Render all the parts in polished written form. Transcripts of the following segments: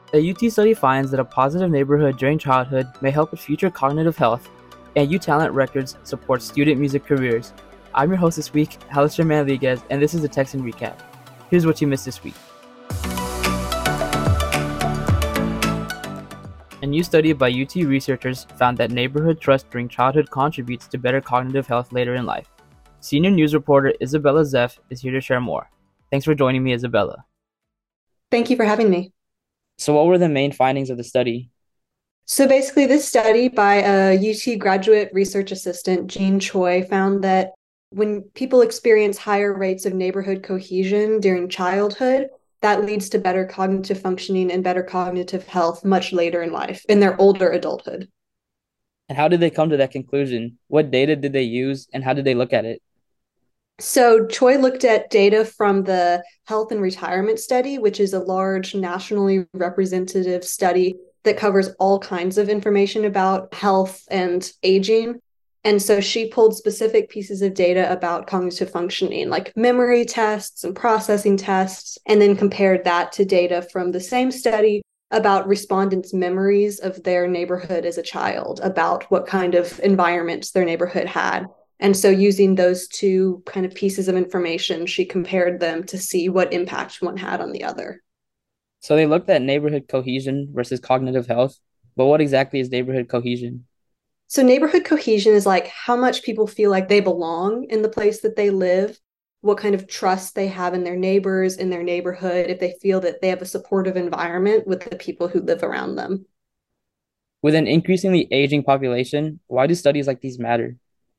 A UT study finds that a positive neighborhood during childhood may help with future cognitive health, and UTalent Records supports student music careers. I'm your host this week, Alistair Manliguez, and this is the Texan Recap. Here's what you missed this week. A new study by UT researchers found that neighborhood trust during childhood contributes to better cognitive health later in life. Senior news reporter Isabella Zeff is here to share more. Thanks for joining me, Isabella. Thank you for having me. So what were the main findings of the study? So basically, this study by a UT graduate research assistant, Jean Choi, found that when people experience higher rates of neighborhood cohesion during childhood, that leads to better cognitive functioning and better cognitive health much later in life, in their older adulthood. And how did they come to that conclusion? What data did they use, and how did they look at it? So Choi looked at data from the Health and Retirement Study, which is a large nationally representative study that covers all kinds of information about health and aging. And so she pulled specific pieces of data about cognitive functioning, like memory tests and processing tests, and then compared that to data from the same study about respondents' memories of their neighborhood as a child, about what kind of environments their neighborhood had. And so, using those two kind of pieces of information, she compared them to see what impact one had on the other. So they looked at neighborhood cohesion versus cognitive health, but what exactly is neighborhood cohesion? So, neighborhood cohesion is like how much people feel like they belong in the place that they live, what kind of trust they have in their neighbors, in their neighborhood, if they feel that they have a supportive environment with the people who live around them. With an increasingly aging population, why do studies like these matter?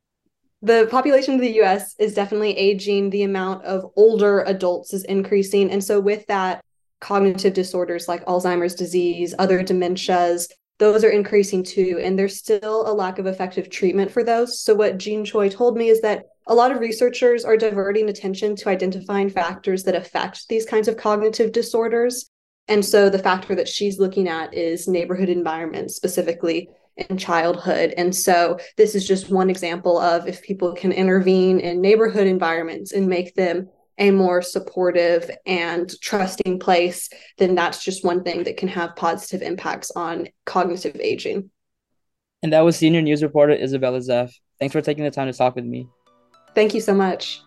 The population of the US is definitely aging. The amount of older adults is increasing. And so, with that, cognitive disorders like Alzheimer's disease, other dementias, those are increasing too. And there's still a lack of effective treatment for those. So, what Jean Choi told me is that a lot of researchers are diverting attention to identifying factors that affect these kinds of cognitive disorders. And so, the factor that she's looking at is neighborhood environments, specifically in childhood. And so this is just one example of if people can intervene in neighborhood environments and make them a more supportive and trusting place, then that's just one thing that can have positive impacts on cognitive aging. And that was senior news reporter Isabella Zeff. Thanks for taking the time to talk with me. Thank you so much.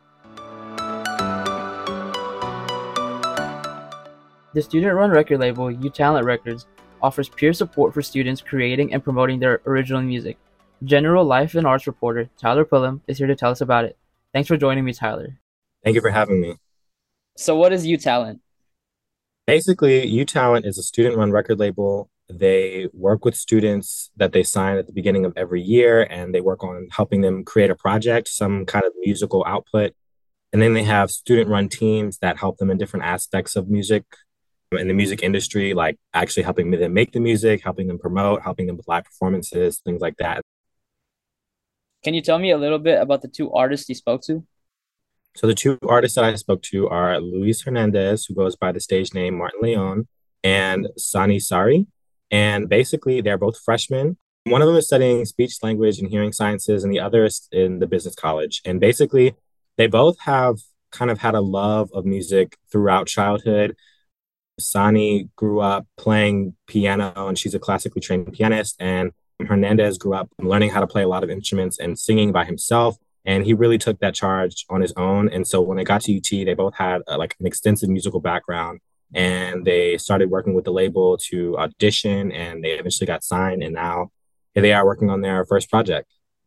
The student-run record label UTalent Records offers peer support for students creating and promoting their original music. General life and arts reporter Tyler Pulham is here to tell us about it. Thanks for joining me, Tyler. Thank you for having me. So what is UTalent? Basically, UTalent is a student-run record label. They work with students that they sign at the beginning of every year, and they work on helping them create a project, some kind of musical output. And then they have student-run teams that help them in different aspects of music in the music industry, like actually helping them make the music, helping them promote, helping them with live performances, things like that. Can you tell me a little bit about the two artists you spoke to? So the two artists that I spoke to are Luis Hernandez, who goes by the stage name Martin Leon, and Sani Sari. And basically, they're both freshmen. One of them is studying speech, language, and hearing sciences, and the other is in the business college. And basically, they both have kind of had a love of music throughout childhood. Sani grew up playing piano, and she's a classically trained pianist. And Hernandez grew up learning how to play a lot of instruments and singing by himself. And he really took that charge on his own. And so when they got to UT, they both had like an extensive musical background, and they started working with the label to audition, and they eventually got signed. And now here they are working on their first project.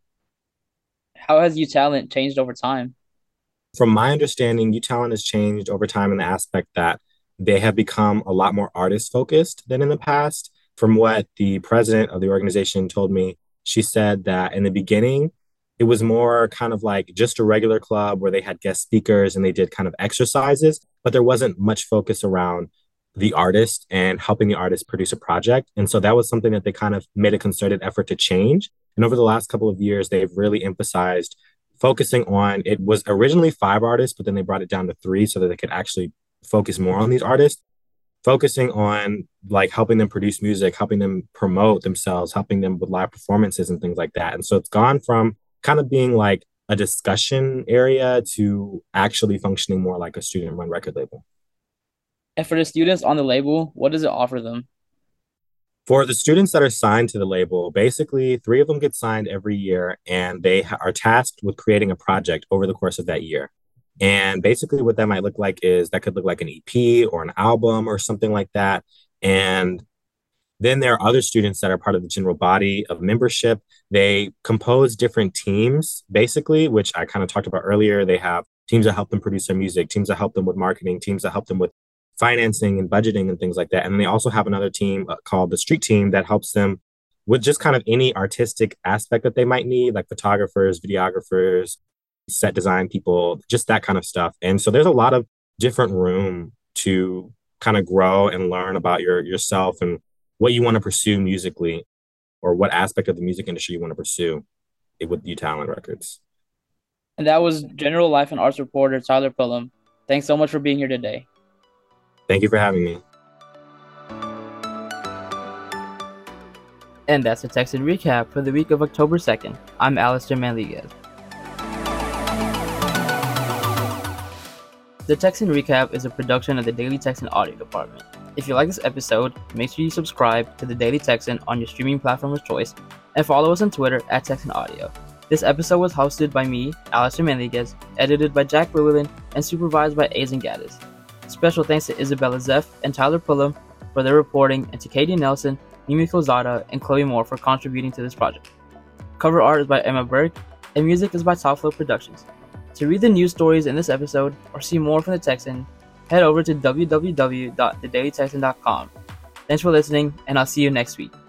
How has UTalent changed over time? From my understanding, UTalent has changed over time in the aspect that they have become a lot more artist focused than in the past. From what the president of the organization told me, she said that in the beginning, it was more kind of like just a regular club where they had guest speakers and they did kind of exercises, but there wasn't much focus around the artist and helping the artist produce a project. And so that was something that they kind of made a concerted effort to change. And over the last couple of years, they've really emphasized focusing on it was originally five artists, but then they brought it down to three so that they could actually focus more on these artists, focusing on like helping them produce music, helping them promote themselves, helping them with live performances and things like that. And so it's gone from kind of being like a discussion area to actually functioning more like a student run record label. And for the students on the label, what does it offer them? For the students that are signed to the label, basically 3 of them get signed every year, and they are tasked with creating a project over the course of that year. And basically, what that might look like is that could look like an EP or an album or something like that. And then there are other students that are part of the general body of membership. They compose different teams, basically, which I kind of talked about earlier. They have teams that help them produce their music, teams that help them with marketing, teams that help them with financing and budgeting and things like that. And then they also have another team called the street team that helps them with just kind of any artistic aspect that they might need, like photographers, videographers, set design people, just that kind of stuff. And so there's a lot of different room to kind of grow and learn about yourself and what you want to pursue musically, or what aspect of the music industry you want to pursue with UTalent Records. And that was General Life and Arts reporter Tyler Pullum. Thanks so much for being here today. Thank you for having me. And that's the Texan Recap for the week of October 2nd. I'm Alistair Manliguez. The Texan Recap is a production of the Daily Texan Audio Department. If you like this episode, make sure you subscribe to the Daily Texan on your streaming platform of choice, and follow us on Twitter at Texan Audio. This episode was hosted by me, Alistair Manliguez, edited by Jack Llewellyn, and supervised by Aizen Gaddis. Special thanks to Isabella Zeff and Tyler Pullum for their reporting, and to Katie Nelson, Mimi Lozada, and Chloe Moore for contributing to this project. Cover art is by Emma Burke, and music is by Top Flow Productions. To read the news stories in this episode or see more from the Texan, head over to www.thedailytexan.com. Thanks for listening, and I'll see you next week.